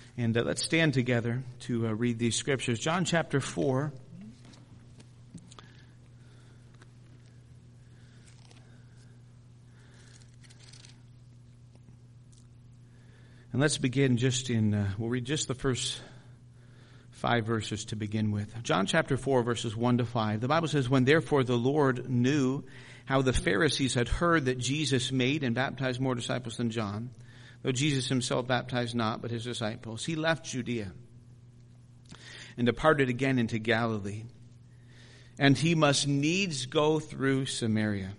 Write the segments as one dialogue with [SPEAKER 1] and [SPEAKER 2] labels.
[SPEAKER 1] And let's stand together to read these scriptures. John chapter 4. And let's begin we'll read just the first 5 verses to begin with. John chapter 4, verses 1 to 5. The Bible says, "When therefore the Lord knew how the Pharisees had heard that Jesus made and baptized more disciples than John, though Jesus himself baptized not, but his disciples, he left Judea and departed again into Galilee. And he must needs go through Samaria.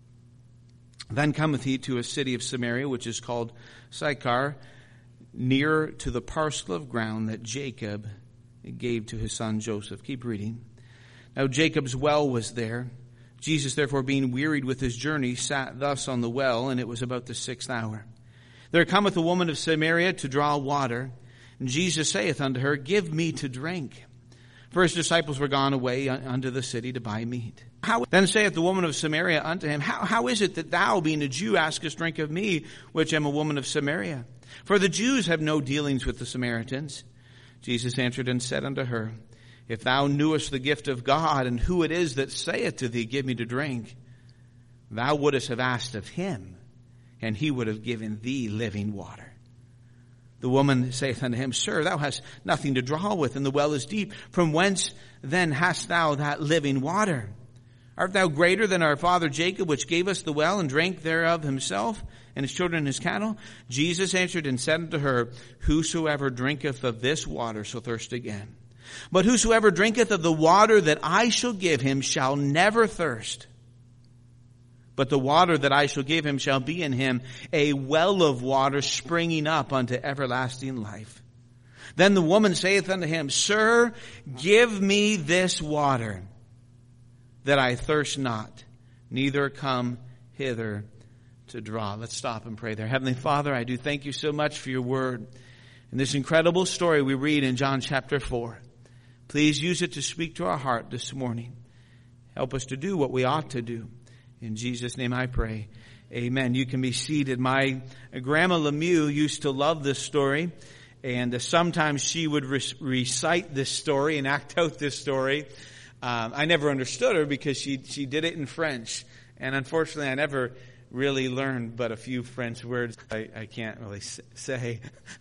[SPEAKER 1] Then cometh he to a city of Samaria, which is called Sychar, near to the parcel of ground that Jacob gave to his son Joseph." Keep reading. "Now Jacob's well was there. Jesus, therefore, being wearied with his journey, sat thus on the well, and it was about the 6th hour. There cometh a woman of Samaria to draw water. And Jesus saith unto her, Give me to drink. For his disciples were gone away unto the city to buy meat. Then saith the woman of Samaria unto him, How is it that thou, being a Jew, askest drink of me, which am a woman of Samaria? For the Jews have no dealings with the Samaritans. Jesus answered and said unto her, If thou knewest the gift of God, and who it is that saith to thee, Give me to drink, thou wouldest have asked of him, and he would have given thee living water. The woman saith unto him, Sir, thou hast nothing to draw with, and the well is deep. From whence then hast thou that living water? Art thou greater than our father Jacob, which gave us the well, and drank thereof himself, and his children and his cattle? Jesus answered and said unto her, Whosoever drinketh of this water shall thirst again. But whosoever drinketh of the water that I shall give him shall never thirst. But the water that I shall give him shall be in him a well of water springing up unto everlasting life. Then the woman saith unto him, Sir, give me this water, that I thirst not, neither come hither to draw." Let's stop and pray there. Heavenly Father, I do thank you so much for your word. And this incredible story we read in John chapter 4. Please use it to speak to our heart this morning. Help us to do what we ought to do. In Jesus' name I pray. Amen. You can be seated. My grandma Lemieux used to love this story. And sometimes she would recite this story and act out this story. I never understood her because she did it in French. And unfortunately, I never really learned but a few French words I can't really say.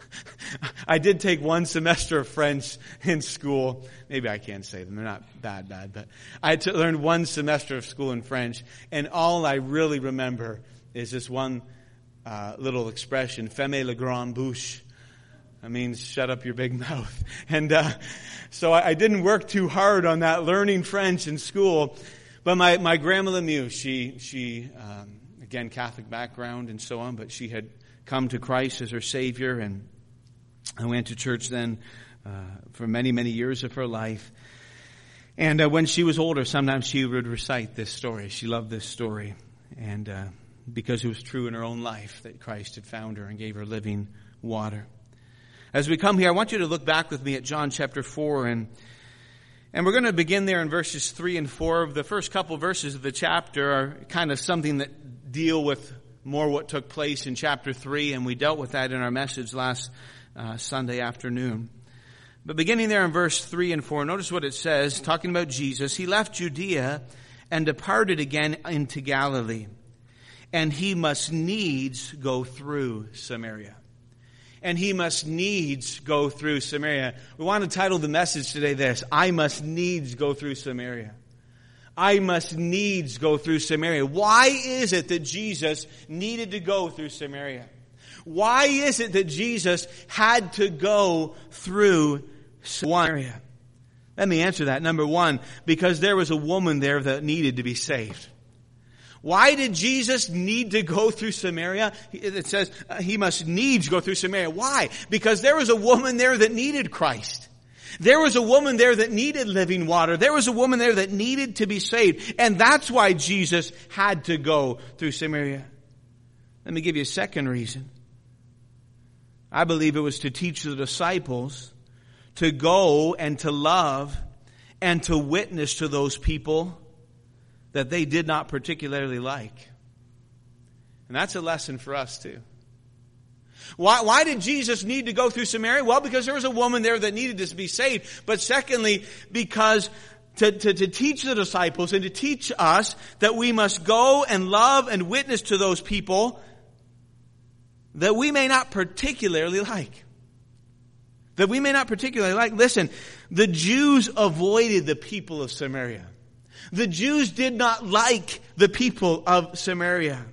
[SPEAKER 1] I did take one semester of French in school. Maybe I can't say them. They're not bad, but I learned one semester of school in French. And all I really remember is this one little expression, "Fermez la grande bouche." That means shut up your big mouth. And so I didn't work too hard on that, learning French in school. But my grandma Lemieux, she again, Catholic background and so on, but she had come to Christ as her Savior, and I went to church then for many, many years of her life. And when she was older, sometimes she would recite this story. She loved this story, and because it was true in her own life that Christ had found her and gave her living water. As we come here, I want you to look back with me at John chapter 4, and we're going to begin there in verses 3 and 4. The first couple verses of the chapter are kind of something that deal with more what took place in chapter 3, and we dealt with that in our message last Sunday afternoon. But beginning there in verse 3 and 4, notice what it says, talking about Jesus. He left Judea and departed again into Galilee, and he must needs go through Samaria. And he must needs go through Samaria. We want to title the message today this: I must needs go through Samaria. I must needs go through Samaria. Why is it that Jesus needed to go through Samaria? Why is it that Jesus had to go through Samaria? Let me answer that. Number one, because there was a woman there that needed to be saved. Why did Jesus need to go through Samaria? It says he must needs go through Samaria. Why? Because there was a woman there that needed Christ. There was a woman there that needed living water. There was a woman there that needed to be saved. And that's why Jesus had to go through Samaria. Let me give you a second reason. I believe it was to teach the disciples to go and to love and to witness to those people that they did not particularly like. And that's a lesson for us too. Why did Jesus need to go through Samaria? Well, because there was a woman there that needed to be saved. But secondly, because to teach the disciples and to teach us that we must go and love and witness to those people that we may not particularly like. That we may not particularly like. Listen, the Jews avoided the people of Samaria. The Jews did not like the people of Samaria.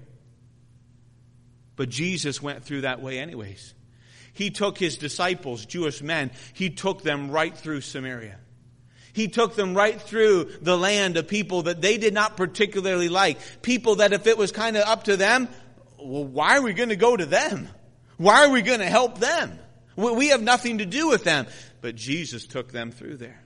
[SPEAKER 1] But Jesus went through that way anyways. He took his disciples, Jewish men, he took them right through Samaria. He took them right through the land of people that they did not particularly like. People that if it was kind of up to them, well, why are we going to go to them? Why are we going to help them? We have nothing to do with them. But Jesus took them through there.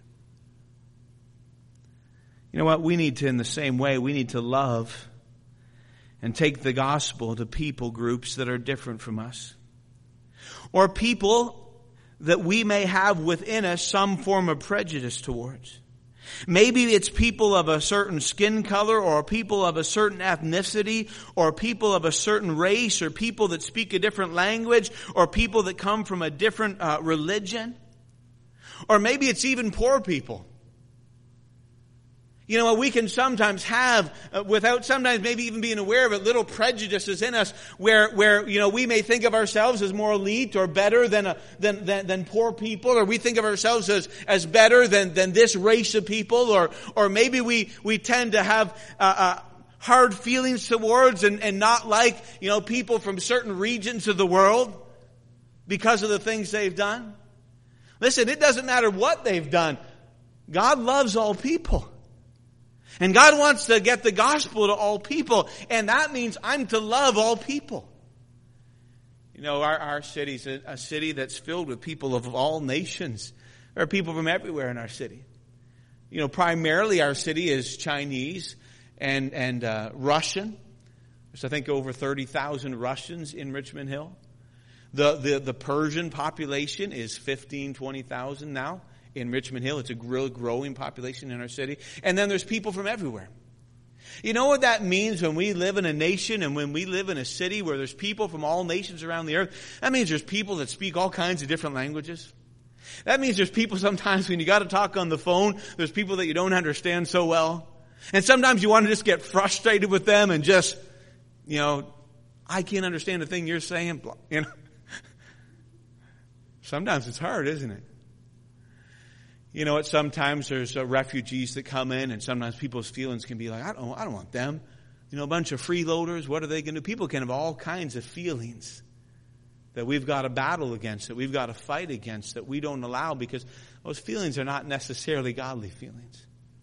[SPEAKER 1] You know what? We need to, in the same way, we need to love and take the gospel to people groups that are different from us. Or people that we may have within us some form of prejudice towards. Maybe it's people of a certain skin color, or people of a certain ethnicity, or people of a certain race, or people that speak a different language, or people that come from a different religion. Or maybe it's even poor people. You know, we can sometimes have, without sometimes maybe even being aware of it, little prejudices in us where you know, we may think of ourselves as more elite or better than poor people, or we think of ourselves as better than this race of people, or maybe we tend to have hard feelings towards and not like, you know, people from certain regions of the world because of the things they've done. Listen, it doesn't matter what they've done. God loves all people. And God wants to get the gospel to all people. And that means I'm to love all people. You know, our city's a city that's filled with people of all nations. There are people from everywhere in our city. You know, primarily our city is Chinese and Russian. There's, I think, over 30,000 Russians in Richmond Hill. The Persian population is 20,000 now. In Richmond Hill, it's a real growing population in our city. And then there's people from everywhere. You know what that means when we live in a nation and when we live in a city where there's people from all nations around the earth? That means there's people that speak all kinds of different languages. That means there's people sometimes when you got to talk on the phone, there's people that you don't understand so well. And sometimes you want to just get frustrated with them and just, you know, I can't understand the thing you're saying. You know, sometimes it's hard, isn't it? You know what? Sometimes there's refugees that come in, and sometimes people's feelings can be like, I don't want them. You know, a bunch of freeloaders. What are they going to do? People can have all kinds of feelings that we've got to battle against, that we've got to fight against, that we don't allow, because those feelings are not necessarily godly feelings.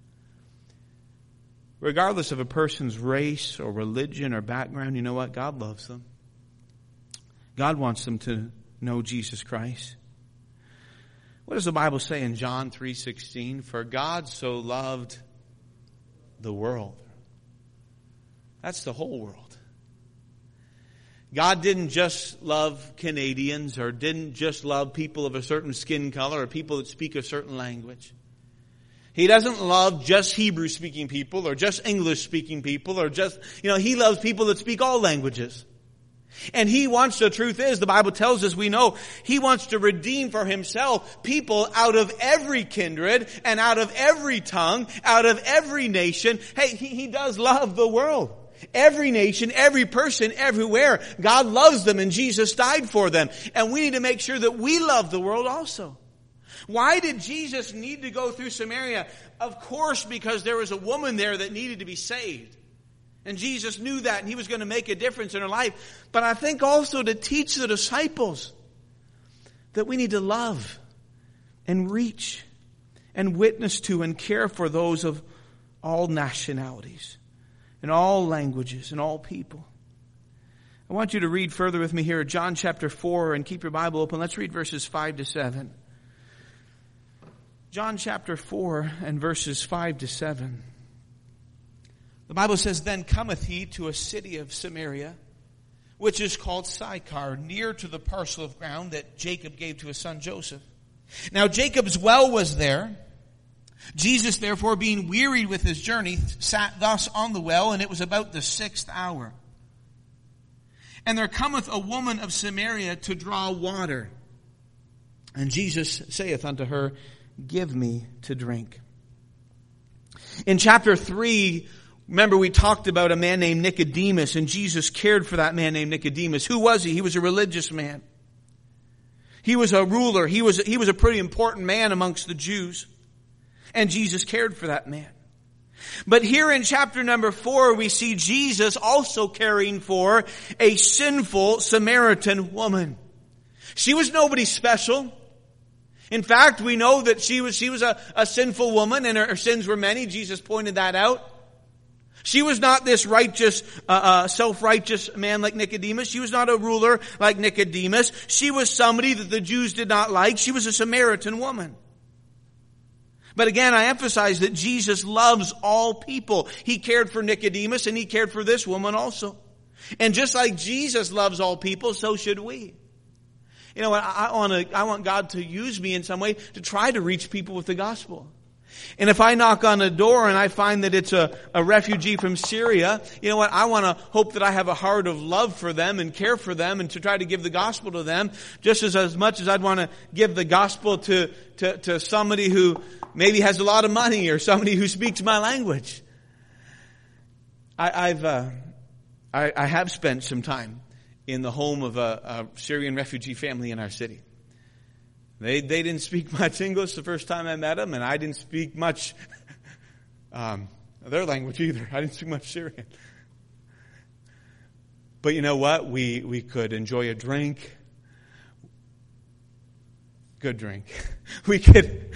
[SPEAKER 1] Regardless of a person's race or religion or background, you know what? God loves them. God wants them to know Jesus Christ. What does the Bible say in John 3:16? For God so loved the world. That's the whole world. God didn't just love Canadians, or didn't just love people of a certain skin color, or people that speak a certain language. He doesn't love just Hebrew-speaking people, or just English-speaking people, or just, you know, He loves people that speak all languages. And He wants, the truth is, the Bible tells us, we know, He wants to redeem for Himself people out of every kindred and out of every tongue, out of every nation. Hey, He does love the world. Every nation, every person, everywhere. God loves them and Jesus died for them. And we need to make sure that we love the world also. Why did Jesus need to go through Samaria? Of course, because there was a woman there that needed to be saved. And Jesus knew that, and He was going to make a difference in her life. But I think also to teach the disciples that we need to love and reach and witness to and care for those of all nationalities and all languages and all people. I want you to read further with me here, John chapter 4, and keep your Bible open. Let's read verses 5 to 7. John chapter 4 and verses 5 to 7. The Bible says, Then cometh he to a city of Samaria, which is called Sychar, near to the parcel of ground that Jacob gave to his son Joseph. Now Jacob's well was there. Jesus, therefore, being wearied with his journey, sat thus on the well, and it was about the 6th hour. And there cometh a woman of Samaria to draw water. And Jesus saith unto her, Give me to drink. In chapter 3, remember we talked about a man named Nicodemus, and Jesus cared for that man named Nicodemus. Who was he? He was a religious man. He was a ruler. He was a pretty important man amongst the Jews. And Jesus cared for that man. But here in chapter number 4, we see Jesus also caring for a sinful Samaritan woman. She was nobody special. In fact, we know that she was a sinful woman, and her sins were many. Jesus pointed that out. She was not this righteous, self-righteous man like Nicodemus. She was not a ruler like Nicodemus. She was somebody that the Jews did not like. She was a Samaritan woman. But again, I emphasize that Jesus loves all people. He cared for Nicodemus, and he cared for this woman also. And just like Jesus loves all people, so should we. You know what? I want God to use me in some way to try to reach people with the gospel. And if I knock on a door and I find that it's a refugee from Syria, you know what? I want to hope that I have a heart of love for them and care for them and to try to give the gospel to them just as much as I'd want to give the gospel to somebody who maybe has a lot of money or somebody who speaks my language. I have spent some time in the home of a Syrian refugee family in our city. They didn't speak much English the first time I met them, and I didn't speak much their language either. I didn't speak much Syrian. But you know what? We could enjoy a drink. Good drink. We could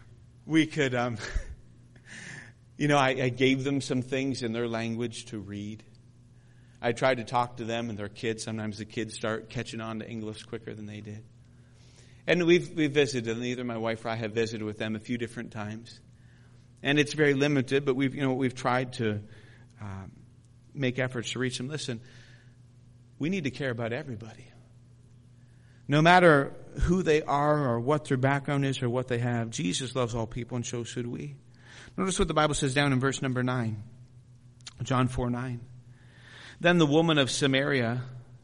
[SPEAKER 1] I gave them some things in their language to read. I tried to talk to them and their kids. Sometimes the kids start catching on to English quicker than they did. And we've visited, and either my wife or I have visited with them a few different times. And it's very limited, but we've tried to make efforts to reach them. Listen, we need to care about everybody. No matter who they are or what their background is or what they have, Jesus loves all people, and so should we. Notice what the Bible says down in verse number 9. John 4:9. Then saith the woman of Samaria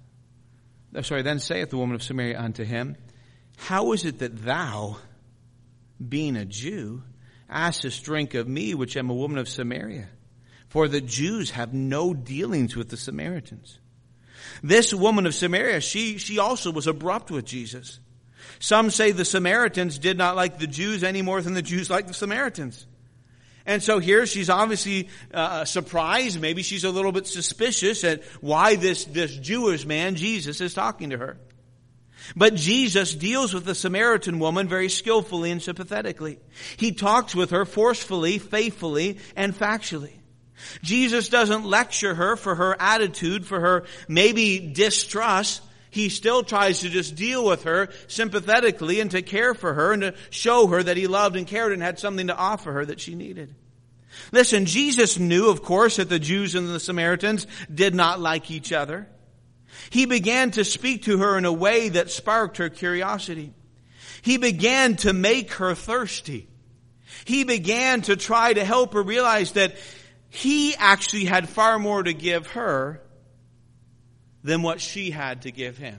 [SPEAKER 1] unto him, How is it that thou, being a Jew, askest drink of me, which am a woman of Samaria? For the Jews have no dealings with the Samaritans. This woman of Samaria, she also was abrupt with Jesus. Some say the Samaritans did not like the Jews any more than the Jews liked the Samaritans. And so here she's obviously surprised. Maybe she's a little bit suspicious at why this Jewish man, Jesus, is talking to her. But Jesus deals with the Samaritan woman very skillfully and sympathetically. He talks with her forcefully, faithfully, and factually. Jesus doesn't lecture her for her attitude, for her maybe distrust. He still tries to just deal with her sympathetically and to care for her and to show her that he loved and cared and had something to offer her that she needed. Listen, Jesus knew, of course, that the Jews and the Samaritans did not like each other. He began to speak to her in a way that sparked her curiosity. He began to make her thirsty. He began to try to help her realize that he actually had far more to give her than what she had to give him.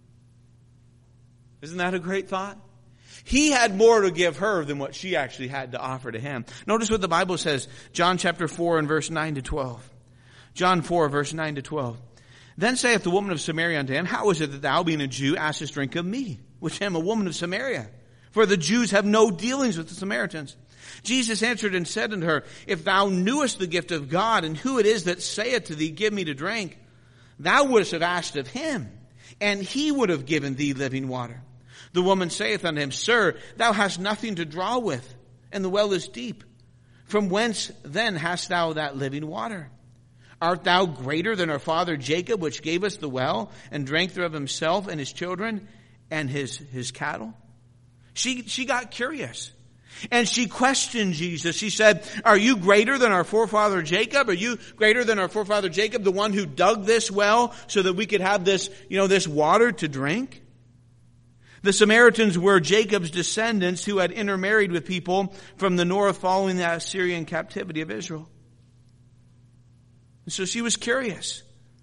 [SPEAKER 1] Isn't that a great thought? He had more to give her than what she actually had to offer to him. Notice what the Bible says, John chapter 4 and verse 9 to 12. John 4 verse 9 to 12. Then saith the woman of Samaria unto him, How is it that thou, being a Jew, askest drink of me, which am a woman of Samaria? For the Jews have no dealings with the Samaritans. Jesus answered and said unto her, If thou knewest the gift of God, and who it is that saith to thee, Give me to drink, thou wouldst have asked of him, and he would have given thee living water. The woman saith unto him, Sir, thou hast nothing to draw with, and the well is deep. From whence then hast thou that living water? Art thou greater than our father Jacob, which gave us the well, and drank thereof himself and his children and his cattle? She got curious. And she questioned Jesus. She said, Are you greater than our forefather Jacob? Are you greater than our forefather Jacob, the one who dug this well so that we could have this water to drink? The Samaritans were Jacob's descendants who had intermarried with people from the north following the Assyrian captivity of Israel. And so she was curious.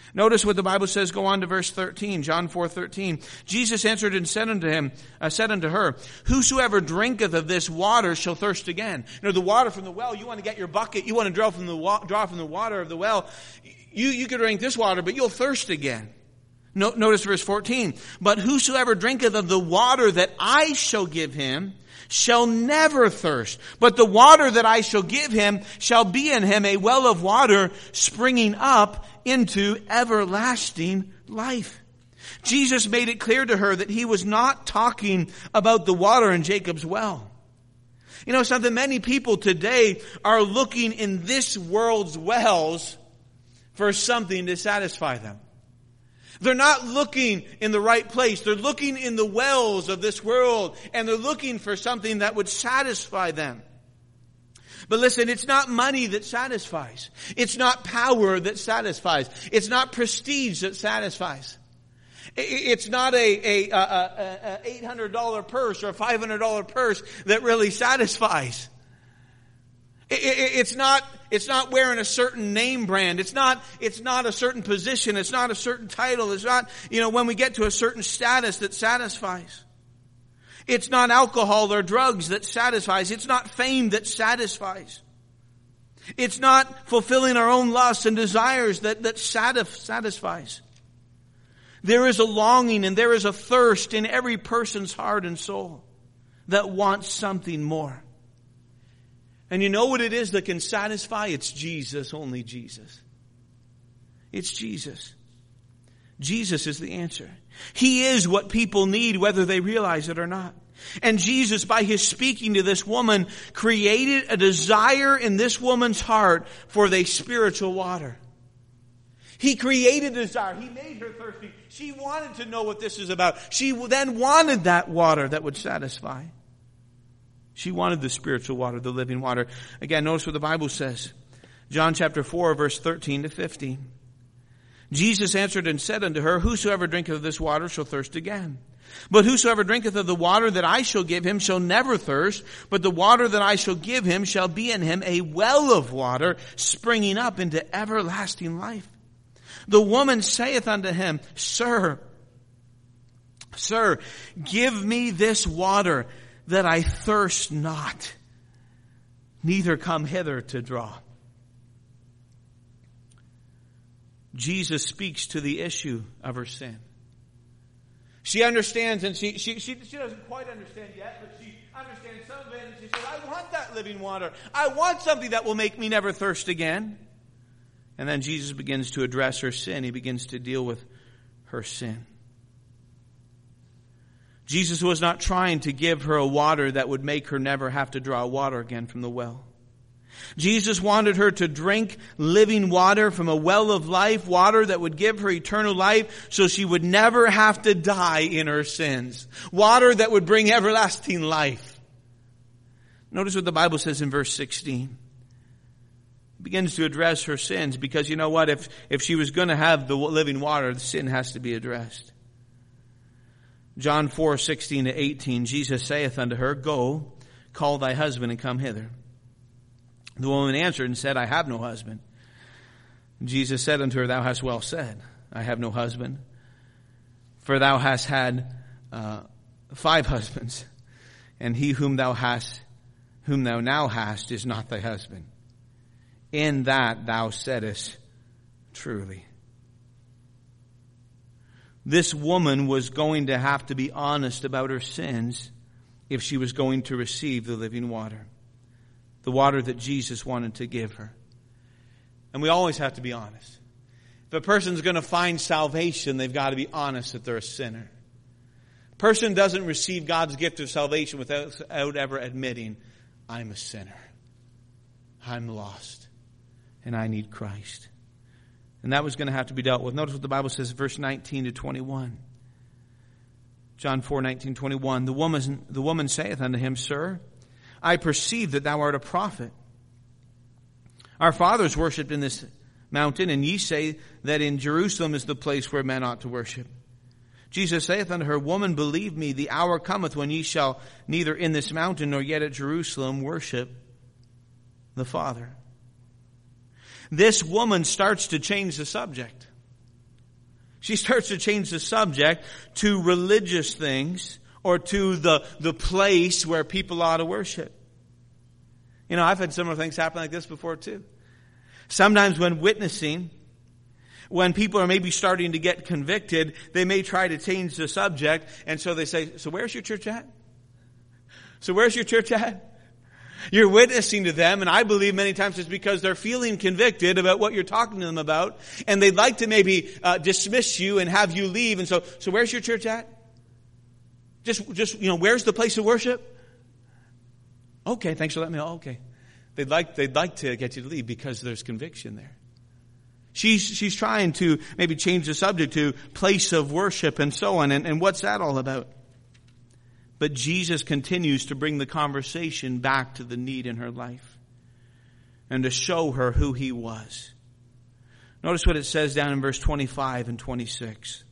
[SPEAKER 1] Notice what the Bible says. Go on to verse 13, John 4:13. Jesus answered and said unto her, whosoever drinketh of this water shall thirst again. You know, the water from the well, you want to get your bucket, you want to draw from the water of the well. You could drink this water, but you'll thirst again. Notice verse 14. But whosoever drinketh of the water that I shall give him shall never thirst. But the water that I shall give him shall be in him a well of water springing up into everlasting life. Jesus made it clear to her that he was not talking about the water in Jacob's well. You know something? Many people today are looking in this world's wells for something to satisfy them. They're not looking in the right place. They're looking in the wells of this world, and they're looking for something that would satisfy them. But listen, it's not money that satisfies. It's not power that satisfies. It's not prestige that satisfies. It's not a $800 purse or a $500 purse that really satisfies. It's not wearing a certain name brand. It's not a certain position. It's not a certain title. It's not, when we get to a certain status that satisfies. It's not alcohol or drugs that satisfies. It's not fame that satisfies. It's not fulfilling our own lusts and desires that satisfies. There is a longing and there is a thirst in every person's heart and soul that wants something more. And you know what it is that can satisfy? It's Jesus, only Jesus. It's Jesus. Jesus is the answer. He is what people need, whether they realize it or not. And Jesus, by his speaking to this woman, created a desire in this woman's heart for the spiritual water. He created a desire. He made her thirsty. She wanted to know what this is about. She then wanted that water that would satisfy. She wanted the spiritual water, the living water. Again, notice what the Bible says. John chapter 4, verse 13 to 15. Jesus answered and said unto her, whosoever drinketh of this water shall thirst again. But whosoever drinketh of the water that I shall give him shall never thirst. But the water that I shall give him shall be in him a well of water springing up into everlasting life. The woman saith unto him, Sir, give me this water that I thirst not, neither come hither to draw. Jesus speaks to the issue of her sin. She understands, and she doesn't quite understand yet, but she understands some of it, and she says, I want that living water. I want something that will make me never thirst again. And then Jesus begins to address her sin. He begins to deal with her sin. Jesus was not trying to give her a water that would make her never have to draw water again from the well. Jesus wanted her to drink living water from a well of life, water that would give her eternal life so she would never have to die in her sins. Water that would bring everlasting life. Notice what the Bible says in verse 16. It begins to address her sins because you know what? If she was going to have the living water, the sin has to be addressed. John 4, 16 to 18, Jesus saith unto her, Go, call thy husband and come hither. The woman answered and said, I have no husband. Jesus said unto her, Thou hast well said, I have no husband. For thou hast had 5 husbands, and he whom thou now hast is not thy husband. In that thou saidest truly. This woman was going to have to be honest about her sins if she was going to receive the living water. The water that Jesus wanted to give her. And we always have to be honest. If a person's going to find salvation, they've got to be honest that they're a sinner. A person doesn't receive God's gift of salvation without ever admitting, I'm a sinner. I'm lost. And I need Christ. And that was going to have to be dealt with. Notice what the Bible says, verse 19 to 21. John 4, 19, 21. The woman saith unto him, Sir, I perceive that thou art a prophet. Our fathers worshipped in this mountain, and ye say that in Jerusalem is the place where men ought to worship. Jesus saith unto her, Woman, believe me, the hour cometh when ye shall neither in this mountain nor yet at Jerusalem worship the Father. This woman starts to change the subject. She starts to change the subject to religious things or to the place where people ought to worship. You know, I've had similar things happen like this before too. Sometimes when witnessing, when people are maybe starting to get convicted, they may try to change the subject, and so they say, so where's your church at? So where's your church at? You're witnessing to them, and I believe many times it's because they're feeling convicted about what you're talking to them about, and they'd like to maybe dismiss you and have you leave. And so where's your church at? Just where's the place of worship? Okay, thanks for letting me know. Okay, they'd like to get you to leave because there's conviction there. She's trying to maybe change the subject to place of worship and so on. And what's that all about? But Jesus continues to bring the conversation back to the need in her life and to show her who he was. Notice what it says down in verse 25 and 26.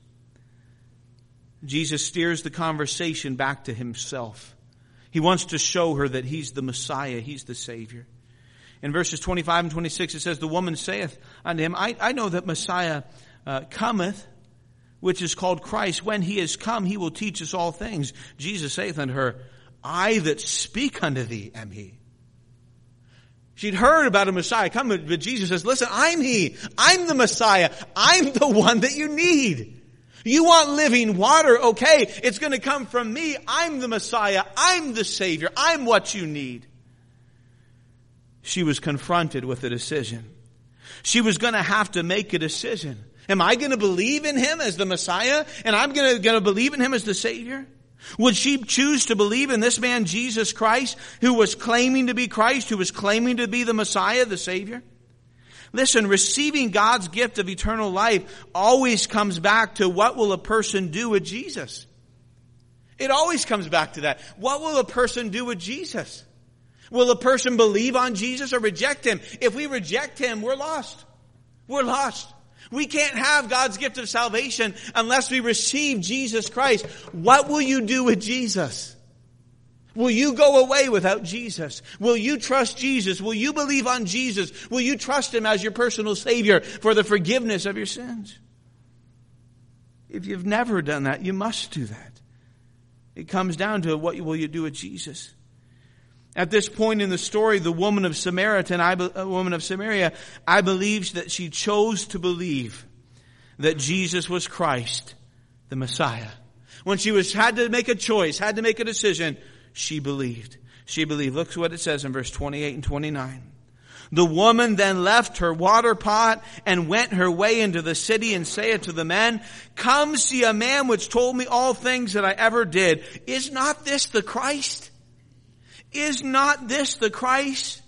[SPEAKER 1] Jesus steers the conversation back to himself. He wants to show her that he's the Messiah, he's the Savior. In verses 25 and 26 it says, the woman saith unto him, I know that Messiah cometh, which is called Christ. When he is come, he will teach us all things. Jesus saith unto her, I that speak unto thee am he. She'd heard about a Messiah coming, but Jesus says, listen, I'm he. I'm the Messiah. I'm the one that you need. You want living water? Okay, it's going to come from me. I'm the Messiah. I'm the Savior. I'm what you need. She was confronted with a decision. She was going to have to make a decision. Am I going to believe in him as the Messiah? And I'm going to believe in him as the Savior? Would she choose to believe in this man, Jesus Christ, who was claiming to be Christ, who was claiming to be the Messiah, the Savior? Listen, receiving God's gift of eternal life always comes back to what will a person do with Jesus? It always comes back to that. What will a person do with Jesus? Will a person believe on Jesus or reject him? If we reject him, we're lost. We're lost. We can't have God's gift of salvation unless we receive Jesus Christ. What will you do with Jesus? Will you go away without Jesus? Will you trust Jesus? Will you believe on Jesus? Will you trust him as your personal Savior for the forgiveness of your sins? If you've never done that, you must do that. It comes down to what will you do with Jesus. At this point in the story, the woman of Samaria, I believe that she chose to believe that Jesus was Christ, the Messiah. When she had to make a choice, had to make a decision, she believed. She believed. Look what it says in verse 28 and 29. The woman then left her water pot and went her way into the city and saith to the men, come see a man which told me all things that I ever did. Is not this the Christ? Is not this the Christ?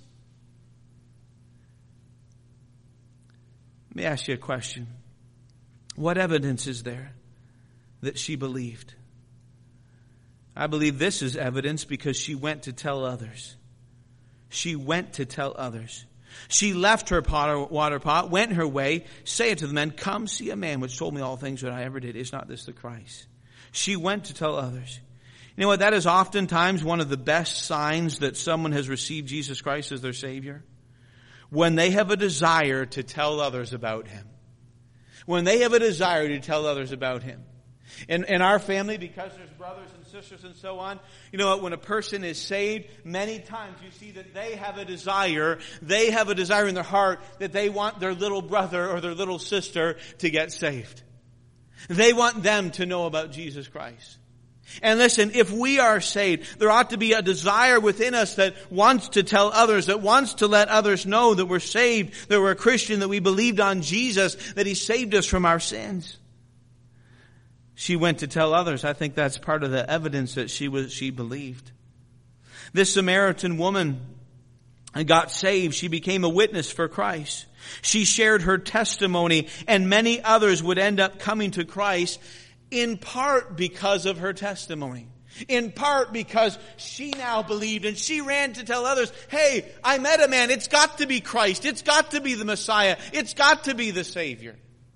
[SPEAKER 1] Let me ask you a question. What evidence is there that she believed? I believe this is evidence because she went to tell others. She went to tell others. She left her water pot, went her way, saith to the men, come see a man which told me all things that I ever did. Is not this the Christ? She went to tell others. You know what? That is oftentimes one of the best signs that someone has received Jesus Christ as their Savior. When they have a desire to tell others about him. When they have a desire to tell others about him. In our family, because there's brothers and sisters and so on, you know what? When a person is saved, many times you see that they have a desire in their heart that they want their little brother or their little sister to get saved. They want them to know about Jesus Christ. And listen, if we are saved, there ought to be a desire within us that wants to tell others, that wants to let others know that we're saved, that we're a Christian, that we believed on Jesus, that he saved us from our sins. She went to tell others. I think that's part of the evidence that she believed. This Samaritan woman got saved. She became a witness for Christ. She shared her testimony, and many others would end up coming to Christ in part because of her testimony. In part because she now believed and she ran to tell others, hey, I met a man. It's got to be Christ. It's got to be the Messiah. It's got to be the Savior.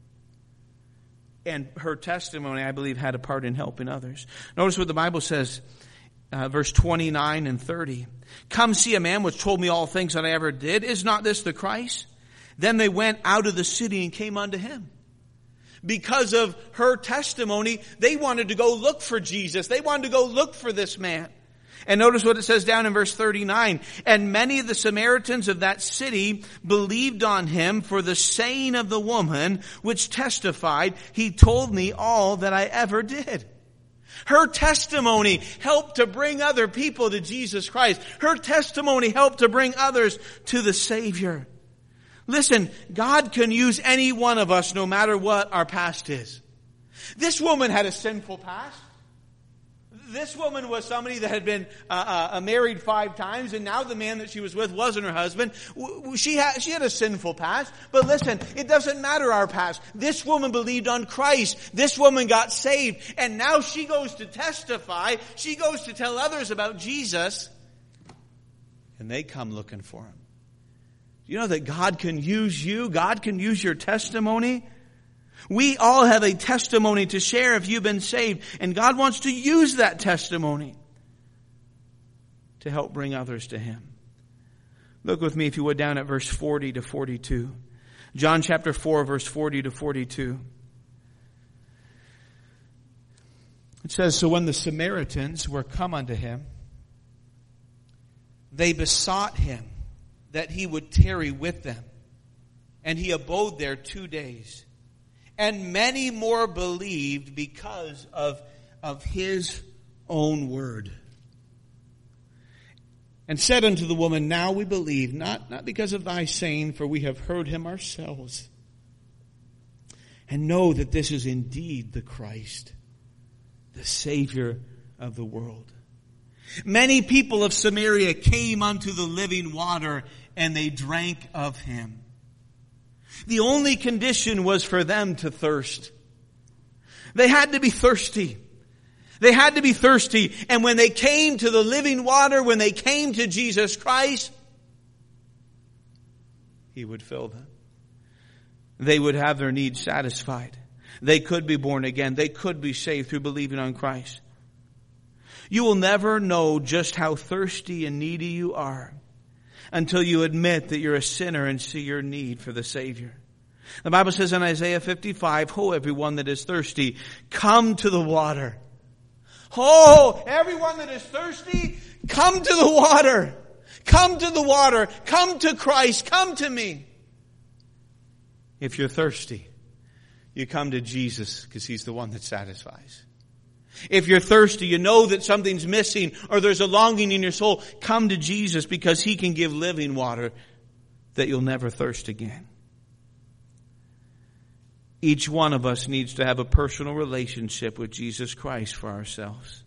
[SPEAKER 1] And her testimony, I believe, had a part in helping others. Notice what the Bible says, verse 29 and 30. Come see a man which told me all things that I ever did. Is not this the Christ? Then they went out of the city and came unto him. Because of her testimony, they wanted to go look for Jesus. They wanted to go look for this man. And notice what it says down in verse 39. And many of the Samaritans of that city believed on him for the saying of the woman, which testified, he told me all that I ever did. Her testimony helped to bring other people to Jesus Christ. Her testimony helped to bring others to the Savior. Listen, God can use any one of us no matter what our past is. This woman had a sinful past. This woman was somebody that had been married 5 times, and now the man that she was with wasn't her husband. She had a sinful past. But listen, it doesn't matter our past. This woman believed on Christ. This woman got saved. And now she goes to testify. She goes to tell others about Jesus. And they come looking for him. Do you know that God can use you? God can use your testimony. We all have a testimony to share if you've been saved. And God wants to use that testimony to help bring others to him. Look with me, if you would, down at verse 40 to 42. John chapter 4, verse 40 to 42. It says, so when the Samaritans were come unto him, they besought him that he would tarry with them. And he abode there 2 days. And many more believed because of his own word. And said unto the woman, now we believe, not because of thy saying, for we have heard him ourselves. And know that this is indeed the Christ, the Savior of the world. Many people of Samaria came unto the living water, and they drank of him. The only condition was for them to thirst. They had to be thirsty. They had to be thirsty. And when they came to the living water, when they came to Jesus Christ, he would fill them. They would have their needs satisfied. They could be born again. They could be saved through believing on Christ. You will never know just how thirsty and needy you are until you admit that you're a sinner and see your need for the Savior. The Bible says in Isaiah 55, "Ho, everyone that is thirsty, come to the water." Oh, everyone that is thirsty, come to the water. Come to the water. Come to Christ. Come to me. If you're thirsty, you come to Jesus because he's the one that satisfies. If you're thirsty, you know that something's missing or there's a longing in your soul, come to Jesus because he can give living water that you'll never thirst again. Each one of us needs to have a personal relationship with Jesus Christ for ourselves.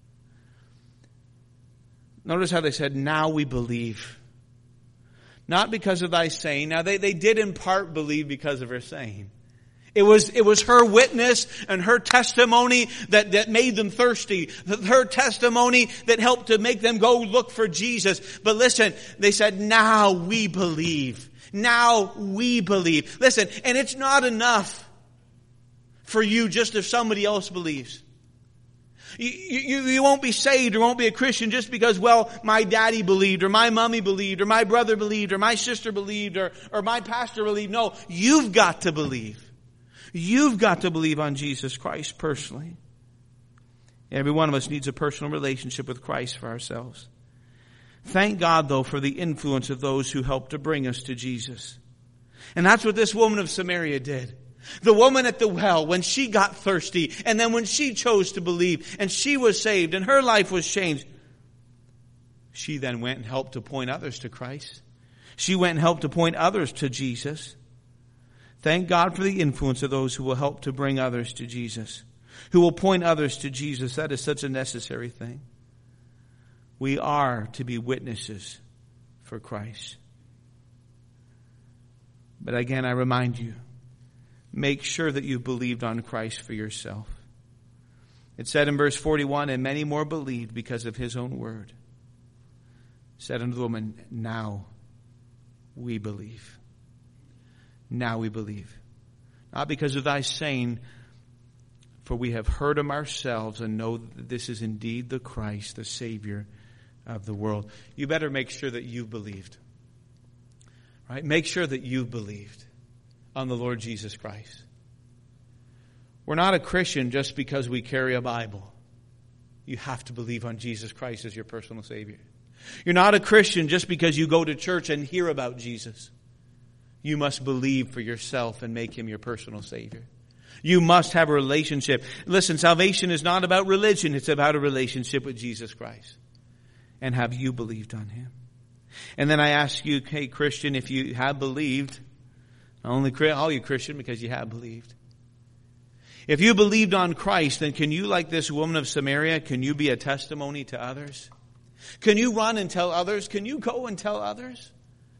[SPEAKER 1] Notice how they said, now we believe. Not because of thy saying. Now they did in part believe because of her saying. It was her witness and her testimony that made them thirsty. Her testimony that helped to make them go look for Jesus. But listen, they said, now we believe. Now we believe. Listen, and it's not enough for you just if somebody else believes. You won't be saved or won't be a Christian just because, well, my daddy believed or my mommy believed or my brother believed or my sister believed or my pastor believed. No, you've got to believe. You've got to believe on Jesus Christ personally. Every one of us needs a personal relationship with Christ for ourselves. Thank God, though, for the influence of those who helped to bring us to Jesus. And that's what this woman of Samaria did. The woman at the well, when she got thirsty, and then when she chose to believe, and she was saved, and her life was changed, she then went and helped to point others to Christ. She went and helped to point others to Jesus. Thank God for the influence of those who will help to bring others to Jesus, who will point others to Jesus. That is such a necessary thing. We are to be witnesses for Christ. But again, I remind you, make sure that you've believed on Christ for yourself. It said in verse 41, and many more believed because of his own word. Said unto the woman, now we believe. Now we believe. Not because of thy saying, for we have heard him ourselves and know that this is indeed the Christ, the Savior of the world. You better make sure that you've believed. Right? Make sure that you've believed on the Lord Jesus Christ. We're not a Christian just because we carry a Bible. You have to believe on Jesus Christ as your personal Savior. You're not a Christian just because you go to church and hear about Jesus. You must believe for yourself and make Him your personal Savior. You must have a relationship. Listen, salvation is not about religion. It's about a relationship with Jesus Christ. And have you believed on Him? And then I ask you, hey Christian, if you have believed, not only all you Christian because you have believed. If you believed on Christ, then can you, like this woman of Samaria, can you be a testimony to others? Can you run and tell others? Can you go and tell others?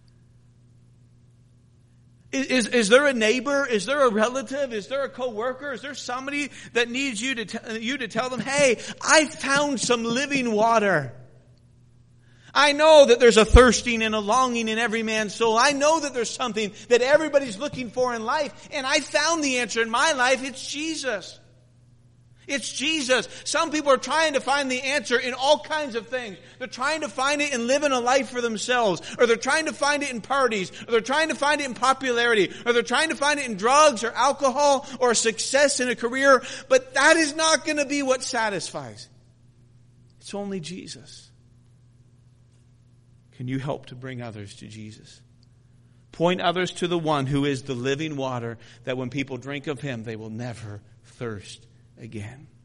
[SPEAKER 1] Is there a neighbor? Is there a relative? Is there a coworker? Is there somebody that needs you to tell them, hey, I found some living water. I know that there's a thirsting and a longing in every man's soul. I know that there's something that everybody's looking for in life. And I found the answer in my life. It's Jesus. It's Jesus. Some people are trying to find the answer in all kinds of things. They're trying to find it in living a life for themselves. Or they're trying to find it in parties. Or they're trying to find it in popularity. Or they're trying to find it in drugs or alcohol or success in a career. But that is not going to be what satisfies. It's only Jesus. Can you help to bring others to Jesus? Point others to the one who is the living water, that when people drink of Him, they will never thirst again.